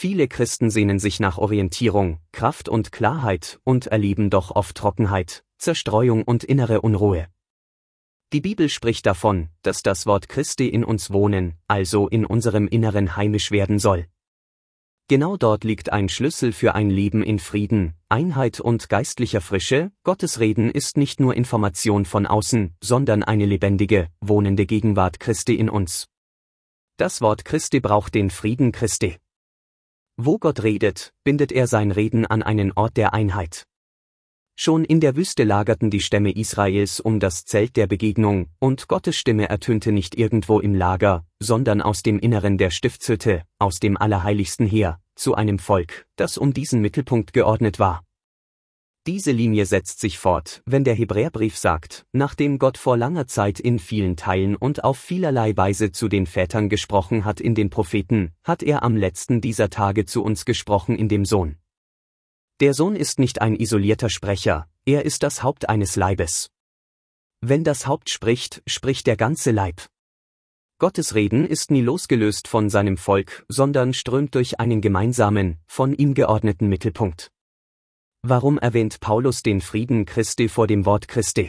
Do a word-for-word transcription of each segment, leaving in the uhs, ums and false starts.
Viele Christen sehnen sich nach Orientierung, Kraft und Klarheit und erleben doch oft Trockenheit, Zerstreuung und innere Unruhe. Die Bibel spricht davon, dass das Wort Christi in uns wohnen, also in unserem Inneren heimisch werden soll. Genau dort liegt ein Schlüssel für ein Leben in Frieden, Einheit und geistlicher Frische. Gottes Reden ist nicht nur Information von außen, sondern eine lebendige, wohnende Gegenwart Christi in uns. Das Wort Christi braucht den Frieden Christi. Wo Gott redet, bindet er sein Reden an einen Ort der Einheit. Schon in der Wüste lagerten die Stämme Israels um das Zelt der Begegnung, und Gottes Stimme ertönte nicht irgendwo im Lager, sondern aus dem Inneren der Stiftshütte, aus dem Allerheiligsten her, zu einem Volk, das um diesen Mittelpunkt geordnet war. Diese Linie setzt sich fort, wenn der Hebräerbrief sagt, nachdem Gott vor langer Zeit in vielen Teilen und auf vielerlei Weise zu den Vätern gesprochen hat in den Propheten, hat er am letzten dieser Tage zu uns gesprochen in dem Sohn. Der Sohn ist nicht ein isolierter Sprecher, er ist das Haupt eines Leibes. Wenn das Haupt spricht, spricht der ganze Leib. Gottes Reden ist nie losgelöst von seinem Volk, sondern strömt durch einen gemeinsamen, von ihm geordneten Mittelpunkt. Warum erwähnt Paulus den Frieden Christi vor dem Wort Christi?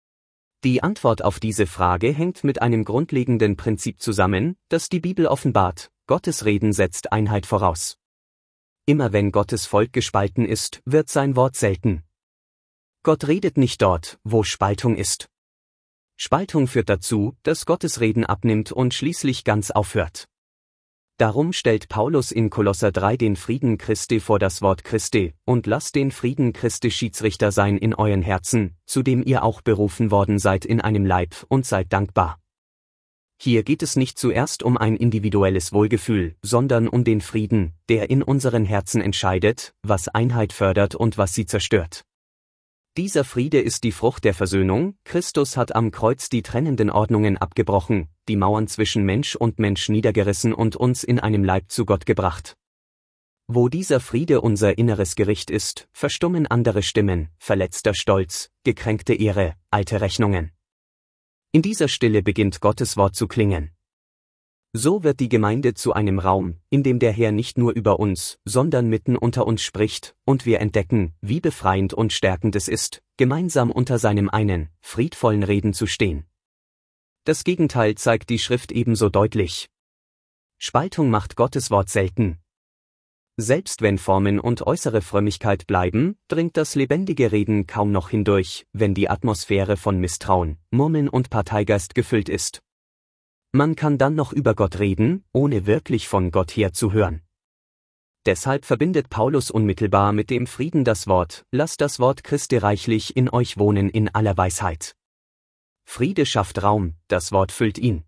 Die Antwort auf diese Frage hängt mit einem grundlegenden Prinzip zusammen, das die Bibel offenbart: Gottes Reden setzt Einheit voraus. Immer wenn Gottes Volk gespalten ist, wird sein Wort selten. Gott redet nicht dort, wo Spaltung ist. Spaltung führt dazu, dass Gottes Reden abnimmt und schließlich ganz aufhört. Darum stellt Paulus in Kolosser drei den Frieden Christi vor das Wort Christi, und lasst den Frieden Christi Schiedsrichter sein in euren Herzen, zu dem ihr auch berufen worden seid in einem Leib, und seid dankbar. Hier geht es nicht zuerst um ein individuelles Wohlgefühl, sondern um den Frieden, der in unseren Herzen entscheidet, was Einheit fördert und was sie zerstört. Dieser Friede ist die Frucht der Versöhnung. Christus hat am Kreuz die trennenden Ordnungen abgebrochen, die Mauern zwischen Mensch und Mensch niedergerissen und uns in einem Leib zu Gott gebracht. Wo dieser Friede unser inneres Gericht ist, verstummen andere Stimmen, verletzter Stolz, gekränkte Ehre, alte Rechnungen. In dieser Stille beginnt Gottes Wort zu klingen. So wird die Gemeinde zu einem Raum, in dem der Herr nicht nur über uns, sondern mitten unter uns spricht, und wir entdecken, wie befreiend und stärkend es ist, gemeinsam unter seinem einen, friedvollen Reden zu stehen. Das Gegenteil zeigt die Schrift ebenso deutlich. Spaltung macht Gottes Wort selten. Selbst wenn Formen und äußere Frömmigkeit bleiben, dringt das lebendige Reden kaum noch hindurch, wenn die Atmosphäre von Misstrauen, Murmeln und Parteigeist gefüllt ist. Man kann dann noch über Gott reden, ohne wirklich von Gott her zu hören. Deshalb verbindet Paulus unmittelbar mit dem Frieden das Wort: Lasst das Wort Christi reichlich in euch wohnen in aller Weisheit. Friede schafft Raum, das Wort füllt ihn.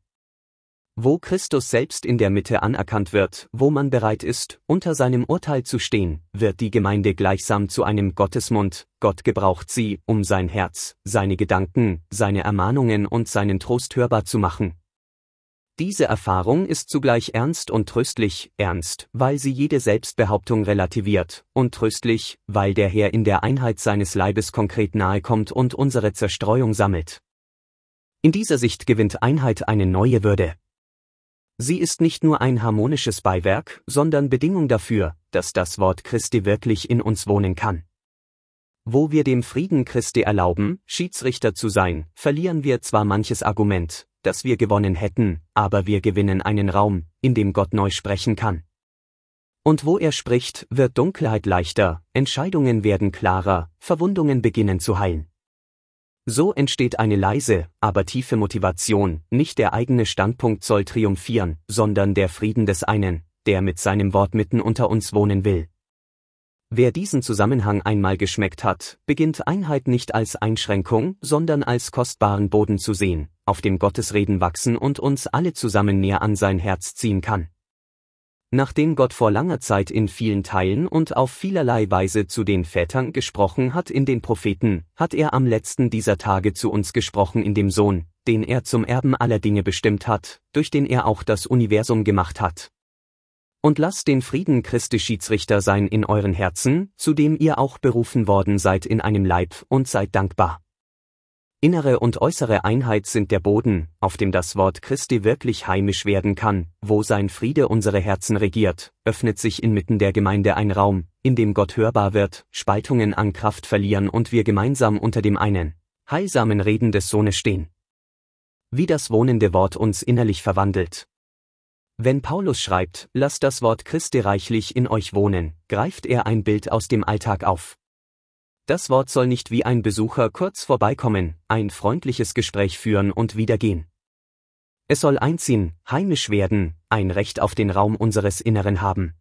Wo Christus selbst in der Mitte anerkannt wird, wo man bereit ist, unter seinem Urteil zu stehen, wird die Gemeinde gleichsam zu einem Gottesmund. Gott gebraucht sie, um sein Herz, seine Gedanken, seine Ermahnungen und seinen Trost hörbar zu machen. Diese Erfahrung ist zugleich ernst und tröstlich: ernst, weil sie jede Selbstbehauptung relativiert, und tröstlich, weil der Herr in der Einheit seines Leibes konkret nahe kommt und unsere Zerstreuung sammelt. In dieser Sicht gewinnt Einheit eine neue Würde. Sie ist nicht nur ein harmonisches Beiwerk, sondern Bedingung dafür, dass das Wort Christi wirklich in uns wohnen kann. Wo wir dem Frieden Christi erlauben, Schiedsrichter zu sein, verlieren wir zwar manches Argument, das wir gewonnen hätten, aber wir gewinnen einen Raum, in dem Gott neu sprechen kann. Und wo er spricht, wird Dunkelheit leichter, Entscheidungen werden klarer, Verwundungen beginnen zu heilen. So entsteht eine leise, aber tiefe Motivation: Nicht der eigene Standpunkt soll triumphieren, sondern der Frieden des einen, der mit seinem Wort mitten unter uns wohnen will. Wer diesen Zusammenhang einmal geschmeckt hat, beginnt Einheit nicht als Einschränkung, sondern als kostbaren Boden zu sehen, auf dem Gottes Reden wachsen und uns alle zusammen näher an sein Herz ziehen kann. Nachdem Gott vor langer Zeit in vielen Teilen und auf vielerlei Weise zu den Vätern gesprochen hat in den Propheten, hat er am letzten dieser Tage zu uns gesprochen in dem Sohn, den er zum Erben aller Dinge bestimmt hat, durch den er auch das Universum gemacht hat. Und lasst den Frieden Christi Schiedsrichter sein in euren Herzen, zu dem ihr auch berufen worden seid in einem Leib, und seid dankbar. Innere und äußere Einheit sind der Boden, auf dem das Wort Christi wirklich heimisch werden kann, wo sein Friede unsere Herzen regiert, öffnet sich inmitten der Gemeinde ein Raum, in dem Gott hörbar wird, Spaltungen an Kraft verlieren und wir gemeinsam unter dem einen, heilsamen Reden des Sohnes stehen. Wie das wohnende Wort uns innerlich verwandelt. Wenn Paulus schreibt, lasst das Wort Christi reichlich in euch wohnen, greift er ein Bild aus dem Alltag auf. Das Wort soll nicht wie ein Besucher kurz vorbeikommen, ein freundliches Gespräch führen und wieder gehen. Es soll einziehen, heimisch werden, ein Recht auf den Raum unseres Inneren haben.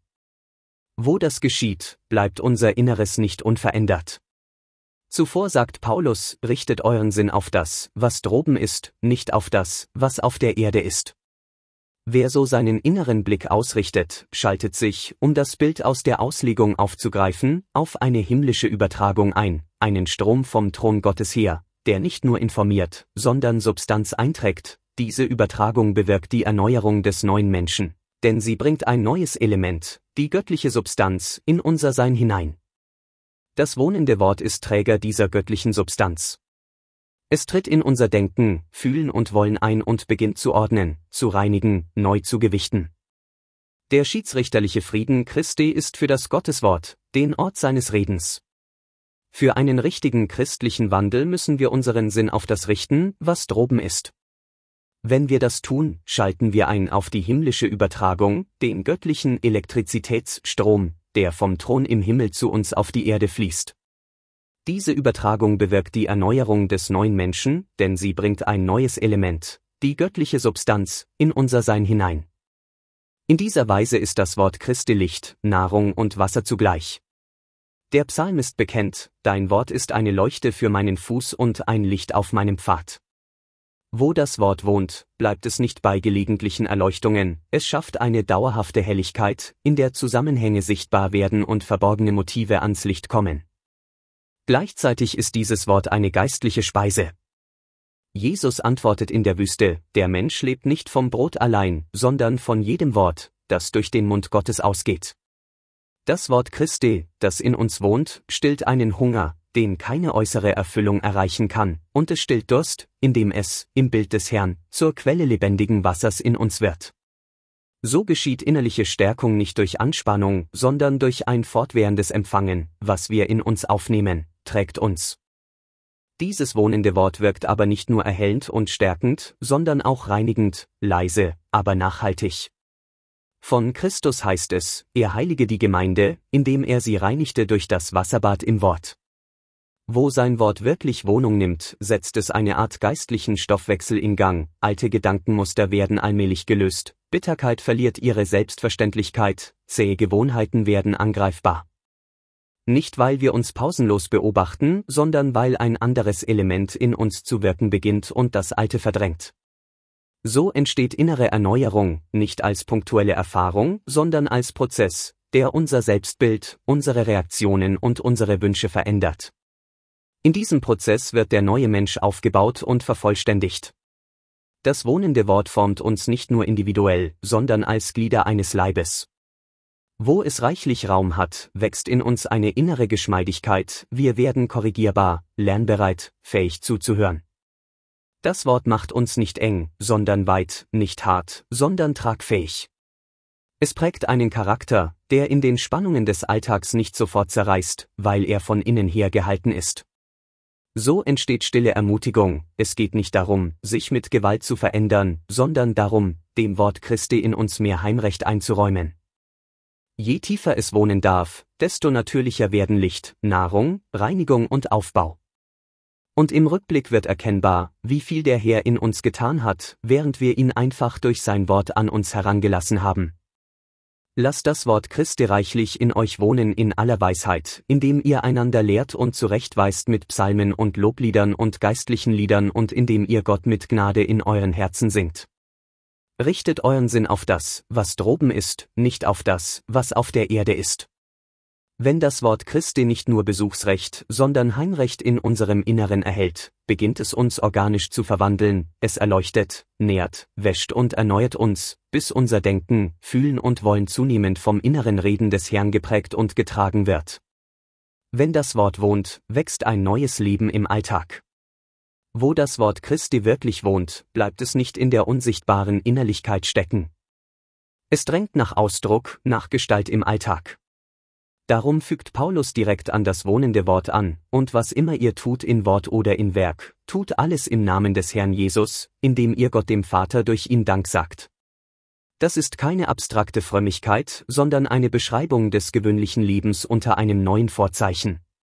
Wo das geschieht, bleibt unser Inneres nicht unverändert. Zuvor sagt Paulus, richtet euren Sinn auf das, was droben ist, nicht auf das, was auf der Erde ist. Wer so seinen inneren Blick ausrichtet, schaltet sich, um das Bild aus der Auslegung aufzugreifen, auf eine himmlische Übertragung ein, einen Strom vom Thron Gottes her, der nicht nur informiert, sondern Substanz einträgt. Diese Übertragung bewirkt die Erneuerung des neuen Menschen, denn sie bringt ein neues Element, die göttliche Substanz, in unser Sein hinein. Das wohnende Wort ist Träger dieser göttlichen Substanz. Es tritt in unser Denken, Fühlen und Wollen ein und beginnt zu ordnen, zu reinigen, neu zu gewichten. Der schiedsrichterliche Frieden Christi ist für das Gotteswort, den Ort seines Redens. Für einen richtigen christlichen Wandel müssen wir unseren Sinn auf das richten, was droben ist. Wenn wir das tun, schalten wir ein auf die himmlische Übertragung, den göttlichen Elektrizitätsstrom, der vom Thron im Himmel zu uns auf die Erde fließt. Diese Übertragung bewirkt die Erneuerung des neuen Menschen, denn sie bringt ein neues Element, die göttliche Substanz, in unser Sein hinein. In dieser Weise ist das Wort Christi Licht, Nahrung und Wasser zugleich. Der Psalmist bekennt, dein Wort ist eine Leuchte für meinen Fuß und ein Licht auf meinem Pfad. Wo das Wort wohnt, bleibt es nicht bei gelegentlichen Erleuchtungen, es schafft eine dauerhafte Helligkeit, in der Zusammenhänge sichtbar werden und verborgene Motive ans Licht kommen. Gleichzeitig ist dieses Wort eine geistliche Speise. Jesus antwortet in der Wüste, der Mensch lebt nicht vom Brot allein, sondern von jedem Wort, das durch den Mund Gottes ausgeht. Das Wort Christi, das in uns wohnt, stillt einen Hunger, den keine äußere Erfüllung erreichen kann, und es stillt Durst, indem es, im Bild des Herrn, zur Quelle lebendigen Wassers in uns wird. So geschieht innerliche Stärkung nicht durch Anspannung, sondern durch ein fortwährendes Empfangen, was wir in uns aufnehmen, trägt uns. Dieses wohnende Wort wirkt aber nicht nur erhellend und stärkend, sondern auch reinigend, leise, aber nachhaltig. Von Christus heißt es, er heilige die Gemeinde, indem er sie reinigte durch das Wasserbad im Wort. Wo sein Wort wirklich Wohnung nimmt, setzt es eine Art geistlichen Stoffwechsel in Gang, alte Gedankenmuster werden allmählich gelöst, Bitterkeit verliert ihre Selbstverständlichkeit, zähe Gewohnheiten werden angreifbar. Nicht weil wir uns pausenlos beobachten, sondern weil ein anderes Element in uns zu wirken beginnt und das Alte verdrängt. So entsteht innere Erneuerung, nicht als punktuelle Erfahrung, sondern als Prozess, der unser Selbstbild, unsere Reaktionen und unsere Wünsche verändert. In diesem Prozess wird der neue Mensch aufgebaut und vervollständigt. Das wohnende Wort formt uns nicht nur individuell, sondern als Glieder eines Leibes. Wo es reichlich Raum hat, wächst in uns eine innere Geschmeidigkeit, wir werden korrigierbar, lernbereit, fähig zuzuhören. Das Wort macht uns nicht eng, sondern weit, nicht hart, sondern tragfähig. Es prägt einen Charakter, der in den Spannungen des Alltags nicht sofort zerreißt, weil er von innen her gehalten ist. So entsteht stille Ermutigung, es geht nicht darum, sich mit Gewalt zu verändern, sondern darum, dem Wort Christi in uns mehr Heimrecht einzuräumen. Je tiefer es wohnen darf, desto natürlicher werden Licht, Nahrung, Reinigung und Aufbau. Und im Rückblick wird erkennbar, wie viel der Herr in uns getan hat, während wir ihn einfach durch sein Wort an uns herangelassen haben. Lasst das Wort Christi reichlich in euch wohnen in aller Weisheit, indem ihr einander lehrt und zurechtweist mit Psalmen und Lobliedern und geistlichen Liedern und indem ihr Gott mit Gnade in euren Herzen singt. Richtet euren Sinn auf das, was droben ist, nicht auf das, was auf der Erde ist. Wenn das Wort Christi nicht nur Besuchsrecht, sondern Heimrecht in unserem Inneren erhält, beginnt es uns organisch zu verwandeln, es erleuchtet, nährt, wäscht und erneuert uns, bis unser Denken, Fühlen und Wollen zunehmend vom inneren Reden des Herrn geprägt und getragen wird. Wenn das Wort wohnt, wächst ein neues Leben im Alltag. Wo das Wort Christi wirklich wohnt, bleibt es nicht in der unsichtbaren Innerlichkeit stecken. Es drängt nach Ausdruck, nach Gestalt im Alltag. Darum fügt Paulus direkt an das wohnende Wort an: Und was immer ihr tut in Wort oder in Werk, tut alles im Namen des Herrn Jesus, indem ihr Gott dem Vater durch ihn Dank sagt. Das ist keine abstrakte Frömmigkeit, sondern eine Beschreibung des gewöhnlichen Lebens unter einem neuen Vorzeichen.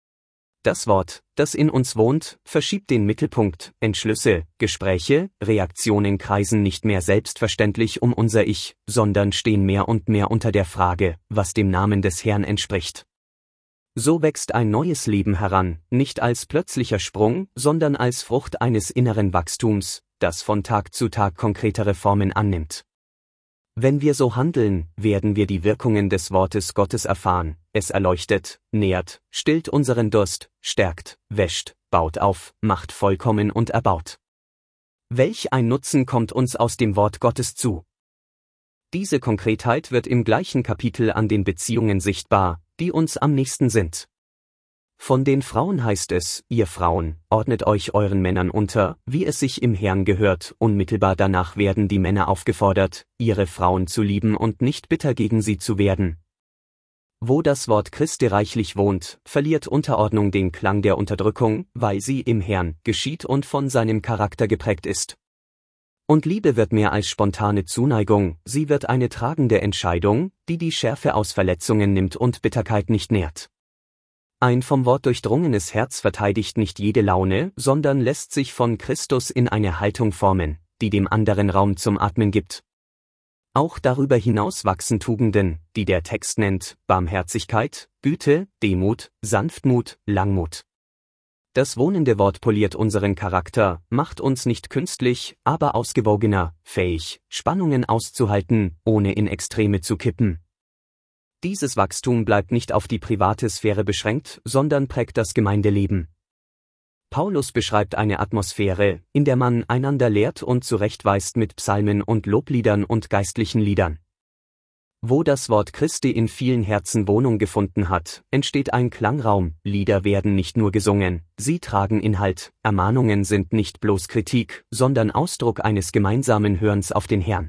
Das Wort, das in uns wohnt, verschiebt den Mittelpunkt, Entschlüsse, Gespräche, Reaktionen kreisen nicht mehr selbstverständlich um unser Ich, sondern stehen mehr und mehr unter der Frage, was dem Namen des Herrn entspricht. So wächst ein neues Leben heran, nicht als plötzlicher Sprung, sondern als Frucht eines inneren Wachstums, das von Tag zu Tag konkretere Formen annimmt. Wenn wir so handeln, werden wir die Wirkungen des Wortes Gottes erfahren: Es erleuchtet, nährt, stillt unseren Durst, stärkt, wäscht, baut auf, macht vollkommen und erbaut. Welch ein Nutzen kommt uns aus dem Wort Gottes zu? Diese Konkretheit wird im gleichen Kapitel an den Beziehungen sichtbar, die uns am nächsten sind. Von den Frauen heißt es: Ihr Frauen, ordnet euch euren Männern unter, wie es sich im Herrn gehört. Unmittelbar danach werden die Männer aufgefordert, ihre Frauen zu lieben und nicht bitter gegen sie zu werden. Wo das Wort Christi reichlich wohnt, verliert Unterordnung den Klang der Unterdrückung, weil sie im Herrn geschieht und von seinem Charakter geprägt ist. Und Liebe wird mehr als spontane Zuneigung, sie wird eine tragende Entscheidung, die die Schärfe aus Verletzungen nimmt und Bitterkeit nicht nährt. Ein vom Wort durchdrungenes Herz verteidigt nicht jede Laune, sondern lässt sich von Christus in eine Haltung formen, die dem anderen Raum zum Atmen gibt. Auch darüber hinaus wachsen Tugenden, die der Text nennt: Barmherzigkeit, Güte, Demut, Sanftmut, Langmut. Das wohnende Wort poliert unseren Charakter, macht uns nicht künstlich, aber ausgewogener, fähig, Spannungen auszuhalten, ohne in Extreme zu kippen. Dieses Wachstum bleibt nicht auf die private Sphäre beschränkt, sondern prägt das Gemeindeleben. Paulus beschreibt eine Atmosphäre, in der man einander lehrt und zurechtweist mit Psalmen und Lobliedern und geistlichen Liedern. Wo das Wort Christi in vielen Herzen Wohnung gefunden hat, entsteht ein Klangraum. Lieder werden nicht nur gesungen, sie tragen Inhalt, Ermahnungen sind nicht bloß Kritik, sondern Ausdruck eines gemeinsamen Hörens auf den Herrn.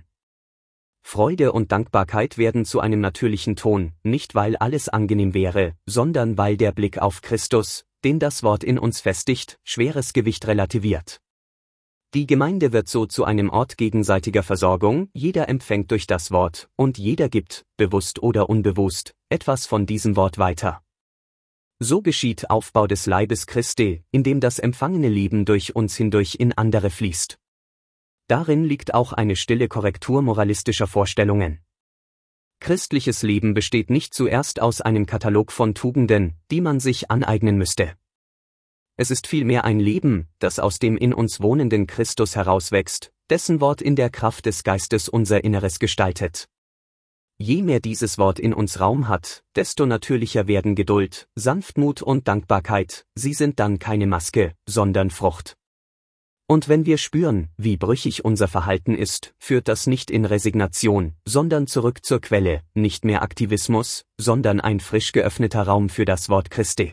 Freude und Dankbarkeit werden zu einem natürlichen Ton, nicht weil alles angenehm wäre, sondern weil der Blick auf Christus, den das Wort in uns festigt, schweres Gewicht relativiert. Die Gemeinde wird so zu einem Ort gegenseitiger Versorgung, jeder empfängt durch das Wort, und jeder gibt, bewusst oder unbewusst, etwas von diesem Wort weiter. So geschieht Aufbau des Leibes Christi, indem das empfangene Leben durch uns hindurch in andere fließt. Darin liegt auch eine stille Korrektur moralistischer Vorstellungen. Christliches Leben besteht nicht zuerst aus einem Katalog von Tugenden, die man sich aneignen müsste. Es ist vielmehr ein Leben, das aus dem in uns wohnenden Christus herauswächst, dessen Wort in der Kraft des Geistes unser Inneres gestaltet. Je mehr dieses Wort in uns Raum hat, desto natürlicher werden Geduld, Sanftmut und Dankbarkeit, sie sind dann keine Maske, sondern Frucht. Und wenn wir spüren, wie brüchig unser Verhalten ist, führt das nicht in Resignation, sondern zurück zur Quelle, nicht mehr Aktivismus, sondern ein frisch geöffneter Raum für das Wort Christi.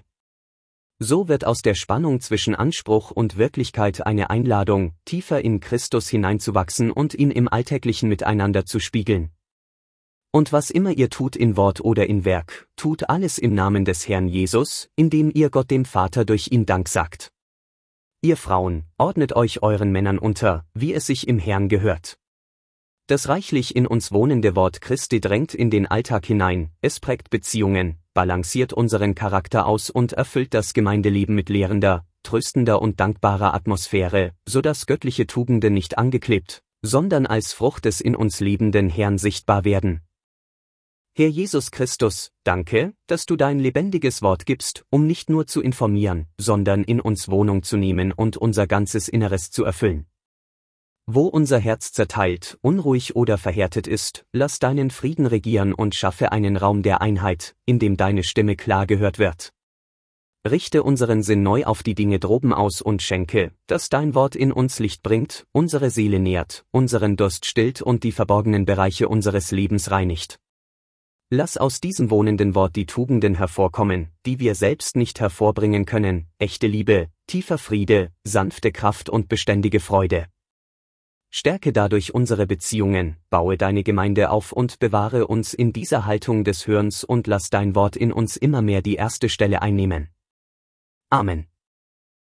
So wird aus der Spannung zwischen Anspruch und Wirklichkeit eine Einladung, tiefer in Christus hineinzuwachsen und ihn im alltäglichen Miteinander zu spiegeln. Und was immer ihr tut in Wort oder in Werk, tut alles im Namen des Herrn Jesus, indem ihr Gott dem Vater durch ihn Dank sagt. Ihr Frauen, ordnet euch euren Männern unter, wie es sich im Herrn gehört. Das reichlich in uns wohnende Wort Christi drängt in den Alltag hinein, es prägt Beziehungen, balanciert unseren Charakter aus und erfüllt das Gemeindeleben mit lehrender, tröstender und dankbarer Atmosphäre, so dass göttliche Tugenden nicht angeklebt, sondern als Frucht des in uns lebenden Herrn sichtbar werden. Herr Jesus Christus, danke, dass du dein lebendiges Wort gibst, um nicht nur zu informieren, sondern in uns Wohnung zu nehmen und unser ganzes Inneres zu erfüllen. Wo unser Herz zerteilt, unruhig oder verhärtet ist, lass deinen Frieden regieren und schaffe einen Raum der Einheit, in dem deine Stimme klar gehört wird. Richte unseren Sinn neu auf die Dinge droben aus und schenke, dass dein Wort in uns Licht bringt, unsere Seele nährt, unseren Durst stillt und die verborgenen Bereiche unseres Lebens reinigt. Lass aus diesem wohnenden Wort die Tugenden hervorkommen, die wir selbst nicht hervorbringen können: echte Liebe, tiefer Friede, sanfte Kraft und beständige Freude. Stärke dadurch unsere Beziehungen, baue deine Gemeinde auf und bewahre uns in dieser Haltung des Hörens und lass dein Wort in uns immer mehr die erste Stelle einnehmen. Amen.